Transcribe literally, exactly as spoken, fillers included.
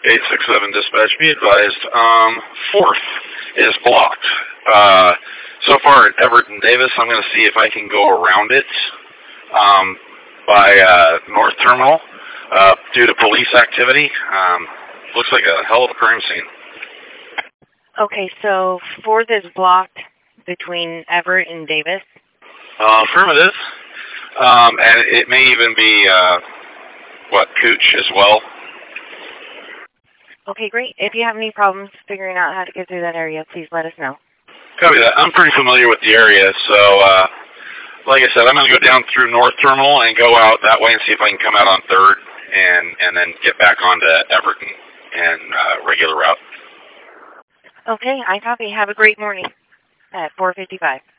eight six seven dispatch, be advised. Um, fourth is blocked. Uh, so far at Everett and Davis, I'm going to see if I can go around it um, by uh, North Terminal uh, due to police activity. Um, looks like a hell of a crime scene. Okay, so fourth is blocked between Everett and Davis? Uh, affirmative. Um, and it may even be, uh, what, Cooch as well. Okay, great. If you have any problems figuring out how to get through that area, please let us know. Copy that. I'm pretty familiar with the area, so, uh, like I said, I'm going to go down through North Terminal and go out that way and see if I can come out on third and, and then get back onto Everett and, and uh, regular route. Okay, I copy. Have a great morning at four fifty-five.